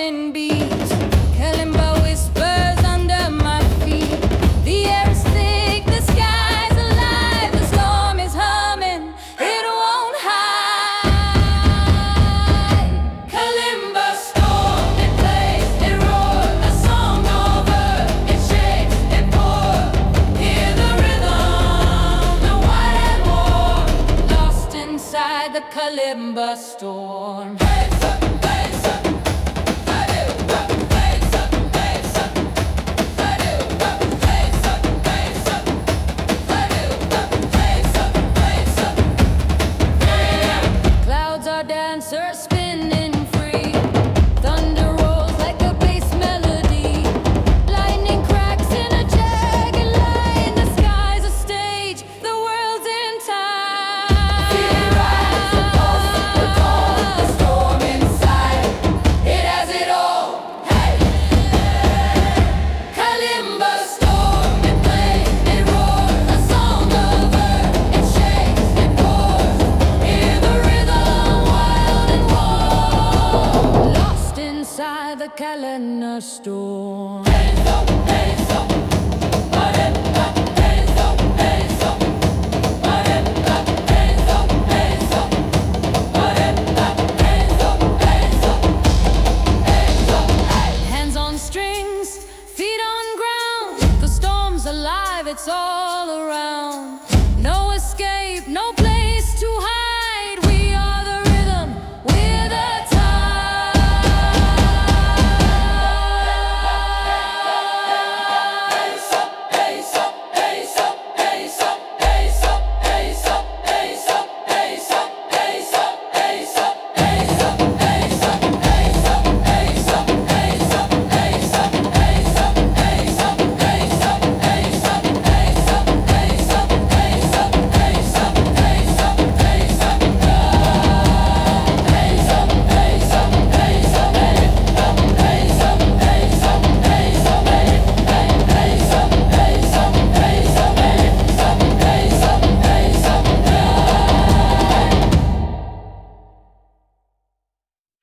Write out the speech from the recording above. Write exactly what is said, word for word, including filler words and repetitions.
whispering beat. Kalimba whispers under my feet. The air is thick, the sky's alive. The storm is humming, it won't hide. Kalimba storm, it plays, it roars, a song over, it shakes, it pours. Hear the rhythm, the wild and war, lost inside the Kalimba storm. Dancers spinning free. Thunder rolls like a bass melody. Lightning cracks in a jagged line. The sky's a stage, the world's in time. Fear rides the pulse, the cold, the storm inside. It has it all. Hey! Kalimba storm, it plays, it roars, a song of earth. It shakes, it pours. Hear the rhythm, inside the Kalimba storm.